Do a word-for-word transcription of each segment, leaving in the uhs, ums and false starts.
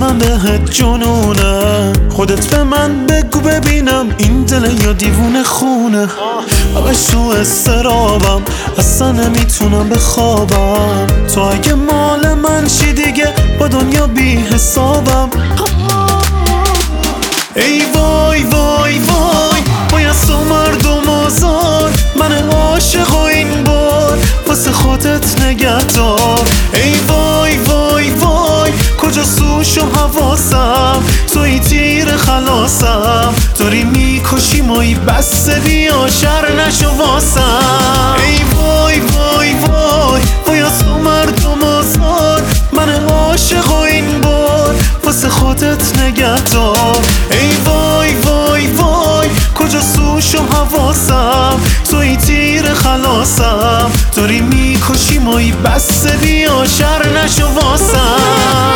من بهت جنونه. خودت به من بگو ببینم این دل یا دیوونه خونه. همش تو استرابم اصلا نمیتونم بخوابم. تو اگه مال من چی دیگه با دنیا بی حسابم. ای وای وای وای باید تو مردم آزار. من عاشق و این بار واسه خودت نگهدار. ای وای وای وای کجا سوش و حواسم. توی تیر خلاصم داری میکشی مایی بسته بیا شر نشو واسم. ای وای وای وای باید تو مردم آزار. من عاشق و این بار واسه خودت نگهدار. ای وای وای وای کجا سوش و حواسم. توی تیر خلاصم داری میکشی مایی بسته بیا شر نشو واسم.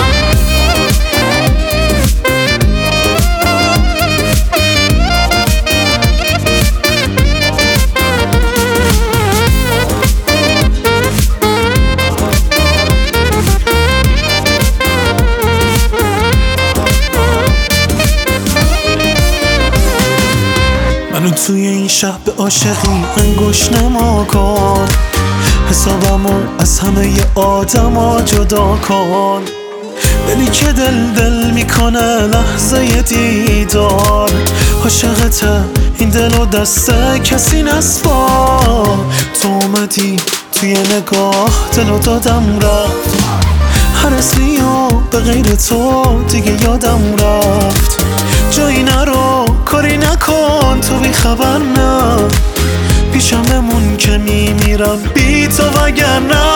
منو توی این شب به عاشقی انگوش نما کن. حسابمو از همه آدم ها جدا کن. دلی که دل دل میکنه لحظه دیدار. عاشقته این دل و دست کسی نسپار. تو اومدی توی نگاه دلو دادم رفت. هر اسمی و به غیر تو دیگه یادم رفت. جایی نرو کاری نکن تو بی خبر نه. پیشم بمون که میمیرم بی تو وگرنه.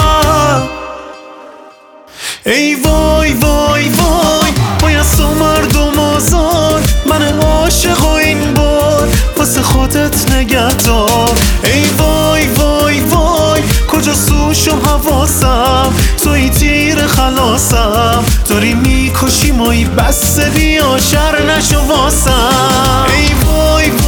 ای وای وای وای باید تو مردم آزار. من عاشق و این بار واسه خودت نگهدار. ای وای وای وای کجا سوش و حواسم. توی تیر خلاصم داری میکشی مایی بسته بیا شر نشو واسم. ای وای